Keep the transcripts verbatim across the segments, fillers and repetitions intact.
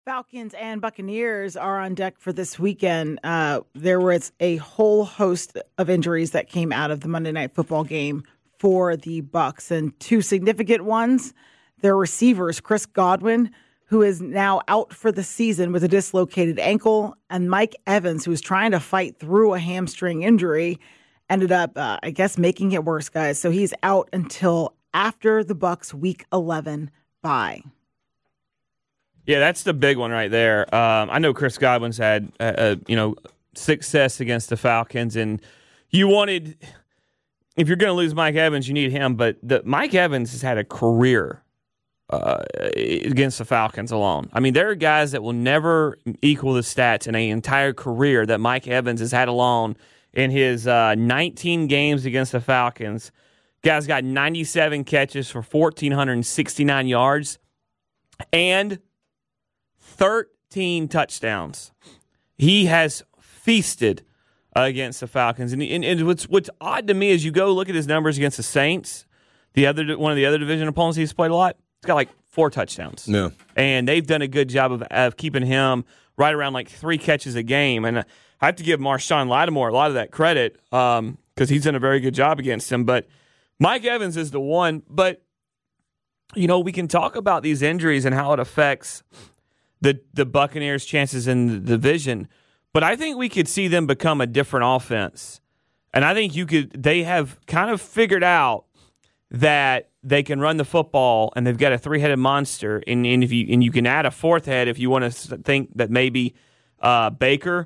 Falcons and Buccaneers are on deck for this weekend. Uh, there was a whole host of injuries that came out of the Monday Night Football game for the Bucs, and two significant ones. Their receivers, Chris Godwin, who is now out for the season with a dislocated ankle, and Mike Evans, who was trying to fight through a hamstring injury, ended up, uh, I guess, making it worse, guys. So he's out until after the Bucs' Week eleven bye. Yeah, that's the big one right there. Um, I know Chris Godwin's had uh, uh, you know success against the Falcons, and you wanted, if you're going to lose Mike Evans, you need him. But the, Mike Evans has had a career uh, against the Falcons alone. I mean, there are guys that will never equal the stats in an entire career that Mike Evans has had alone in his uh, nineteen games against the Falcons. Guy's got ninety-seven catches for one thousand four hundred sixty-nine yards and thirteen touchdowns. He has feasted against the Falcons. And, and, and what's what's odd to me is you go look at his numbers against the Saints, the other one of the other division opponents he's played a lot. He's got like four touchdowns. Yeah. And they've done a good job of, of keeping him right around like three catches a game. And I have to give Marshawn Lattimore a lot of that credit because um, he's done a very good job against him. But Mike Evans is the one. But, you know, we can talk about these injuries and how it affects the the Buccaneers' chances in the division, but I think we could see them become a different offense. And I think you could. They have kind of figured out that they can run the football, and they've got a three-headed monster. And, and if you and you can add a fourth head if you want to think that maybe uh, Baker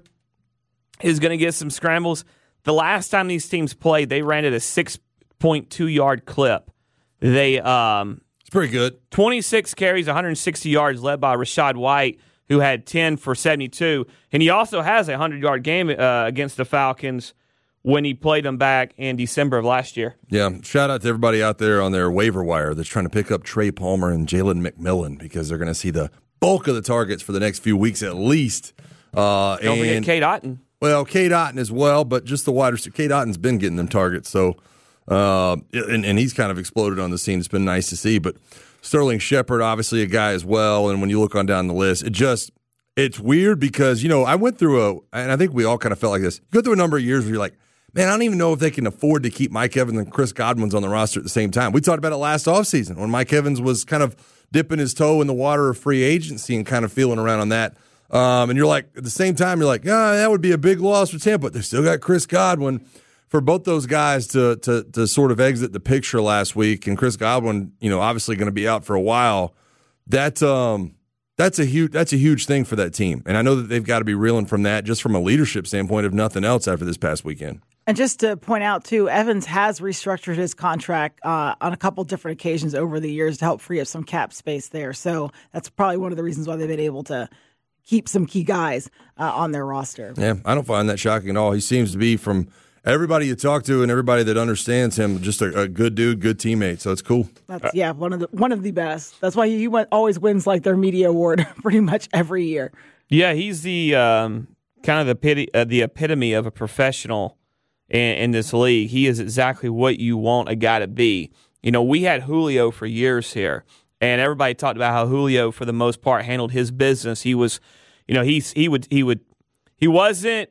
is going to get some scrambles. The last time these teams played, they ran at a six point two yard clip. They um. It's pretty good. twenty-six carries, one hundred sixty yards, led by Rachaad White, who had ten for seventy-two. And he also has a one hundred-yard game uh, against the Falcons when he played them back in December of last year. Yeah, shout out to everybody out there on their waiver wire that's trying to pick up Trey Palmer and Jalen McMillan because they're going to see the bulk of the targets for the next few weeks at least. Uh, Don't and, forget Cade Otton. Well, Cade Otton as well, but just the wide receiver. Cade Otton's been getting them targets, so uh, and, and he's kind of exploded on the scene. It's been nice to see, but Sterling Shepard, obviously a guy as well, and when you look on down the list, it just, it's weird because, you know, I went through a, and I think we all kind of felt like this, you go through a number of years where you're like, man, I don't even know if they can afford to keep Mike Evans and Chris Godwin's on the roster at the same time. We talked about it last offseason when Mike Evans was kind of dipping his toe in the water of free agency and kind of feeling around on that. Um, and you're like, at the same time, you're like, ah, that would be a big loss for Tampa, but they still got Chris Godwin. For both those guys to to to sort of exit the picture last week, and Chris Godwin, you know, obviously going to be out for a while. That um, that's a huge that's a huge thing for that team, and I know that they've got to be reeling from that just from a leadership standpoint, if nothing else, after this past weekend. And just to point out too, Evans has restructured his contract uh, on a couple different occasions over the years to help free up some cap space there. So that's probably one of the reasons why they've been able to keep some key guys uh, on their roster. Yeah, I don't find that shocking at all. He seems to be, from everybody you talk to and everybody that understands him, just a, a good dude, good teammate. So it's cool. That's yeah, one of the one of the best. That's why he went, always wins like their media award pretty much every year. Yeah, he's the um, kind of the pity, uh, the epitome of a professional in, in this league. He is exactly what you want a guy to be. You know, we had Julio for years here, and everybody talked about how Julio, for the most part, handled his business. He was, you know, he's he would he would he wasn't.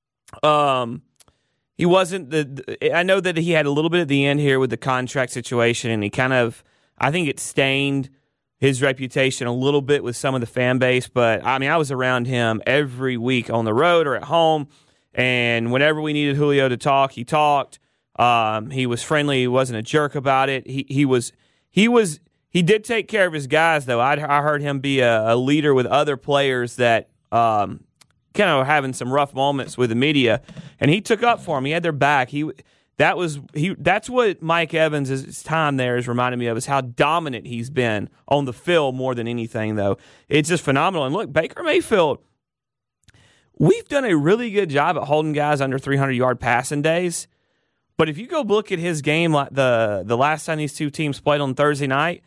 Um, He wasn't the, the. I know that he had a little bit at the end here with the contract situation, and he kind of, I think it stained his reputation a little bit with some of the fan base. But I mean, I was around him every week on the road or at home, and whenever we needed Julio to talk, he talked. Um, he was friendly. He wasn't a jerk about it. He he was he was he did take care of his guys though. I I heard him be a, a leader with other players that. Um, kind of having some rough moments with the media, and he took up for him. He had their back. He that was he. That's what Mike Evans' time there is reminding me of, is how dominant he's been on the field more than anything, though. It's just phenomenal. And look, Baker Mayfield, we've done a really good job at holding guys under three hundred yard passing days, but if you go look at his game, like the, the last time these two teams played on Thursday night,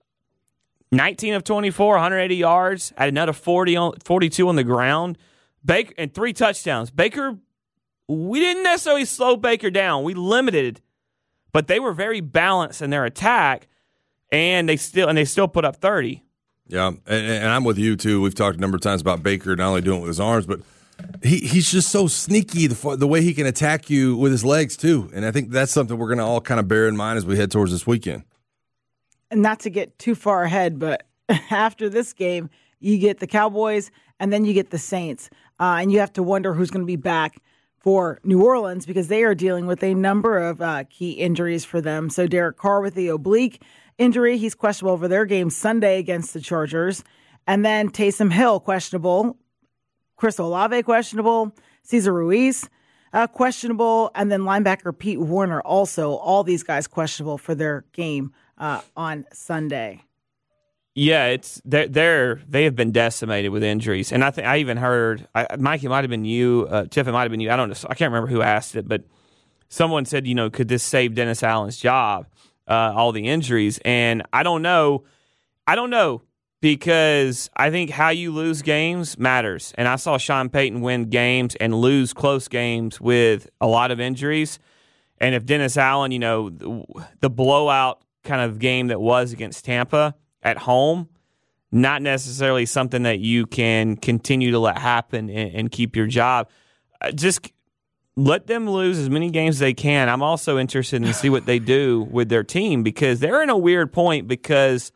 nineteen of twenty-four, one hundred eighty yards, had another forty on, forty-two on the ground. Baker and three touchdowns. Baker, we didn't necessarily slow Baker down. We limited, but they were very balanced in their attack, and they still and they still put up thirty. Yeah, and, and I'm with you, too. We've talked a number of times about Baker not only doing it with his arms, but he, he's just so sneaky, the, the way he can attack you with his legs, too. And I think that's something we're going to all kind of bear in mind as we head towards this weekend. And not to get too far ahead, but after this game, you get the Cowboys and then you get the Saints. Uh, and you have to wonder who's going to be back for New Orleans because they are dealing with a number of uh, key injuries for them. So Derek Carr with the oblique injury, he's questionable for their game Sunday against the Chargers. And then Taysom Hill, questionable. Chris Olave, questionable. Cesar Ruiz, uh, questionable. And then linebacker Pete Warner also. All these guys questionable for their game uh, on Sunday. Yeah, it's they're, they're they have been decimated with injuries, and I think I even heard, I, Mike, it might have been you, uh, Tiff, it might have been you. I don't know, I can't remember who asked it, but someone said, you know, could this save Dennis Allen's job? Uh, all the injuries, and I don't know, I don't know because I think how you lose games matters, and I saw Sean Payton win games and lose close games with a lot of injuries, and if Dennis Allen, you know, the, the blowout kind of game that was against Tampa at home, not necessarily something that you can continue to let happen and, and keep your job. Uh, just let them lose as many games as they can. I'm also interested in see what they do with their team because they're in a weird point because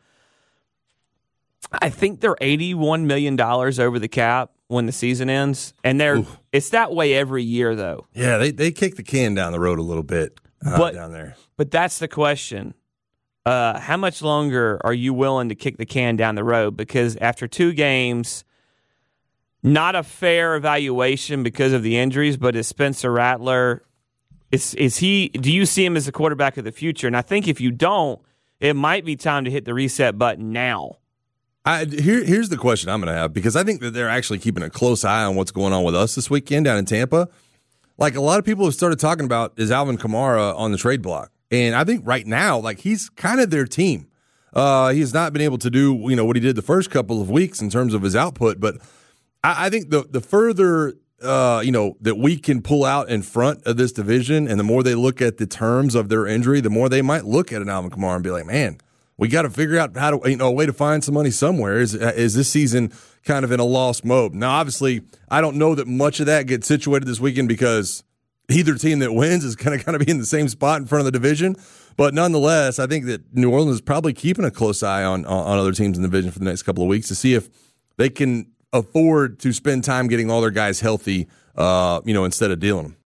I think they're eighty-one million dollars over the cap when the season ends, and they're Oof. It's that way every year though. Yeah, they they kick the can down the road a little bit uh, but, down there. But that's the question. Uh, how much longer are you willing to kick the can down the road? Because after two games, not a fair evaluation because of the injuries, but is Spencer Rattler, is, is he, do you see him as the quarterback of the future? And I think if you don't, it might be time to hit the reset button now. I, here, here's the question I'm going to have, because I think that they're actually keeping a close eye on what's going on with us this weekend down in Tampa. Like a lot of people have started talking about, is Alvin Kamara on the trade block? And I think right now, like he's kind of their team. Uh, he has not been able to do, you know, what he did the first couple of weeks in terms of his output. But I, I think the the further, uh, you know, that we can pull out in front of this division, and the more they look at the terms of their injury, the more they might look at an Alvin Kamara and be like, man, we got to figure out how to, you know, a way to find some money somewhere. Is is this season kind of in a lost mode? Now, obviously, I don't know that much of that gets situated this weekend because either team that wins is going to kind of be in the same spot in front of the division. But nonetheless, I think that New Orleans is probably keeping a close eye on, on other teams in the division for the next couple of weeks to see if they can afford to spend time getting all their guys healthy, uh, you know, instead of dealing them.